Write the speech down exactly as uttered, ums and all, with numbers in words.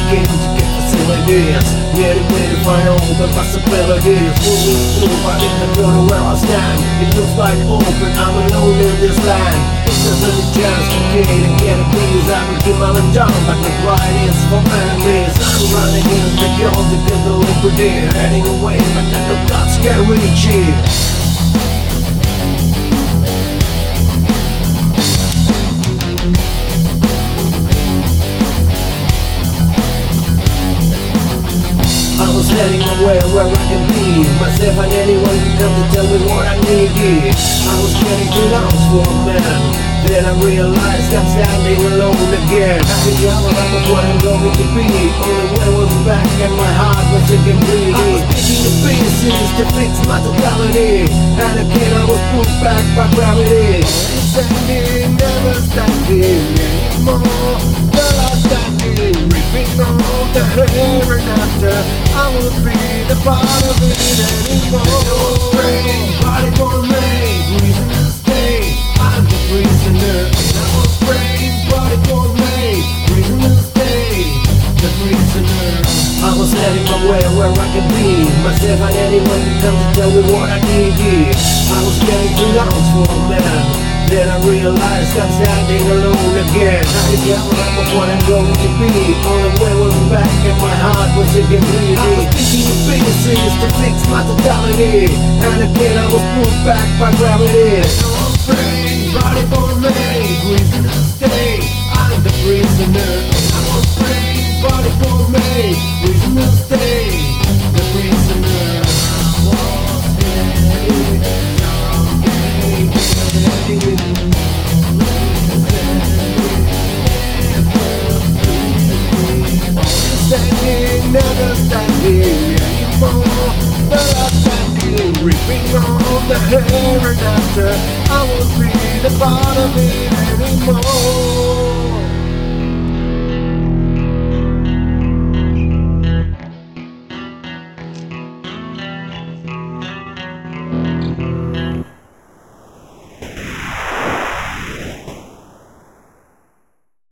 beginning to get facilities, getting ready to find all the possibilities. Moving through, but in the corner where I stand, it looks like open, I'm alone in this land. If there's any chance to get and get a piece, I will keep on down, but the pride is for enemies. I'm running in the guilt because the liberty, heading away, but the gods can't reach it. I was heading away where I can be myself, and anyone can come to tell me what I need. I was getting too lost for a man, then I realized I'm standing alone again. I could gather up of what I'm going to be, only when I was back and my heart was sinking bleeding. I was picking the pieces to fix my totality, and again I was pulled back by gravity. Standing, never standing anymore. The last standing, ripping all the hair and after I won't be the part of it anymore. Praying, body for me, reason to stay. I'm the prisoner. I was praying, body for me, reason to stay. The prisoner. I was heading my way where I can be myself, and anyone can come to tell me what I need. I was getting too lost for a man, then I realized I'm standing alone again. I could gather up of what I'm going to be, only when I was back and my heart was sinking bleeding. I was picking the pieces to fix my totality, and again I was pulled back by gravity. I was praying, body for me, reason to stay. I'm the prisoner. I was praying, body for me, reason to stay. The prisoner. I was heading someday. Standing, never standing anymore. The last standing, ripping all the hair and after I won't be the part of it anymore.